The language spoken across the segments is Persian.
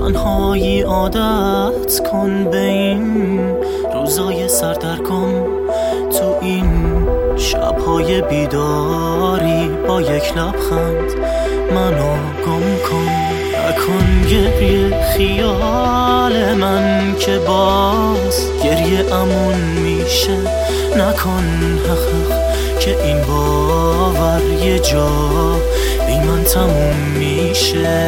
تنهایی عادت کن به این روزای سردرگم، تو این شبهای بیداری با یک لبخند منو گم کن. نکن گریه خیال من که باز گریه امون میشه، نکن حق که این باور یه جا بی من تموم میشه.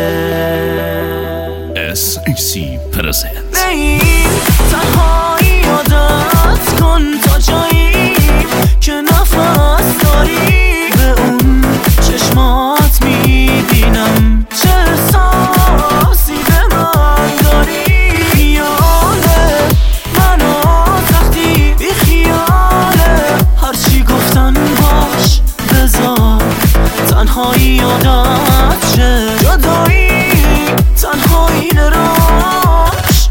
SAC presents تنهایی عادت کن تا جایی که نفس داری، به اون چشمات میبینم چه احساسی به من داری. خیاله منو تختی بی خیاله، هرچی گفتن باش بذار تنهایی عادت شه، جدایی تنهایی نراش.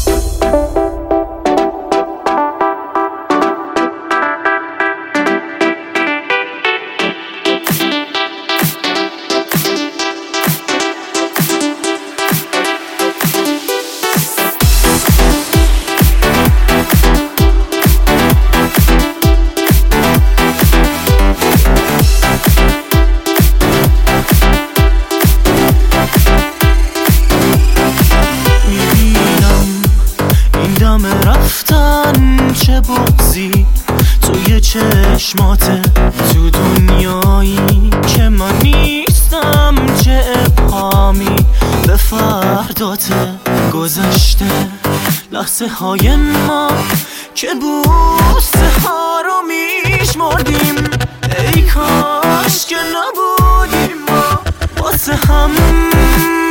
رفتن چه بغضی توی چشماته، تو دنیایی که من نیستم چه ابهامی به فرداته. گذشته لحظه های ما که بوسه ها رو میشمردیم، ای کاش که نبودیم ما واسه هم